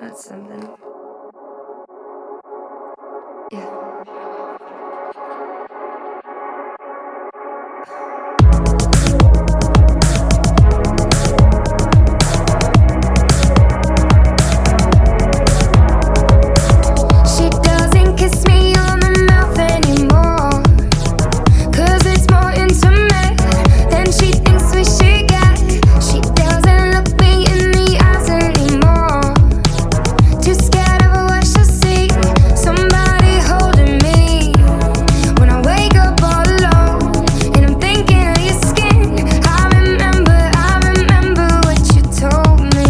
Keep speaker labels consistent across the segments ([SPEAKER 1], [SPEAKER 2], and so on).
[SPEAKER 1] That's something. Yeah.
[SPEAKER 2] She doesn't kiss me on the mouth anymore, 'cause it's more intimate than she thinks we should get. She doesn't look me in the eyes anymore, too scared of what she'll see. Somebody holding me when I wake up all alone, and I'm thinking of your skin. I remember what you told me.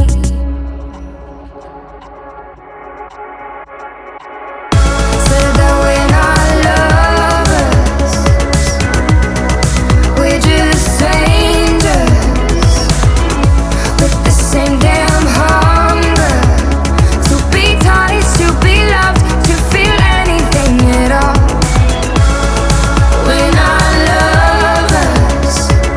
[SPEAKER 2] Said that we're not lovers, we're just strangers with the same damn hunger to be touched, to be loved, to feel anything at all. We're not lovers,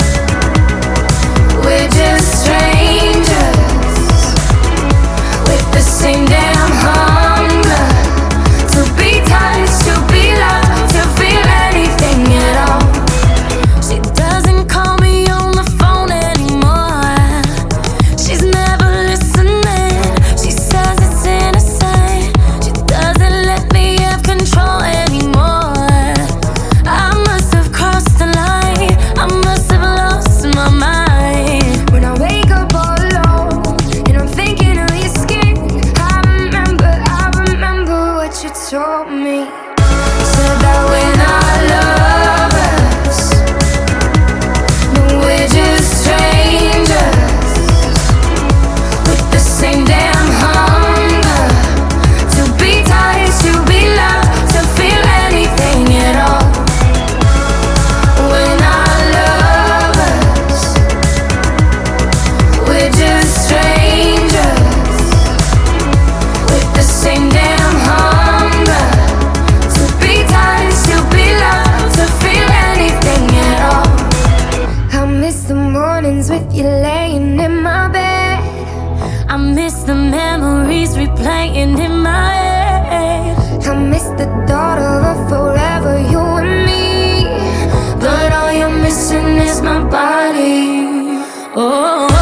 [SPEAKER 2] we're just strangers with the same damn hunger to be touched, to be loved, to feel anything at all. She doesn't call me on the phone anymore, she's never listening. She says it's innocent, she doesn't let me have control anymore. I must have crossed the line, I must have lost my mind. When I wake up all alone and I'm thinking of your skin, I remember what you told me. Said that we're not lovers, no, we're just strangers with the same damn hunger to be touched, to be loved, to feel anything at all. We're not lovers, we're just strangers with the same damn hunger to be touched, to be loved, to feel anything at all. I miss the mornings with you laying in my bed. I miss the memories replaying in my head. I miss the thought of a forever, you and me. But all you're missing is my body. Oh.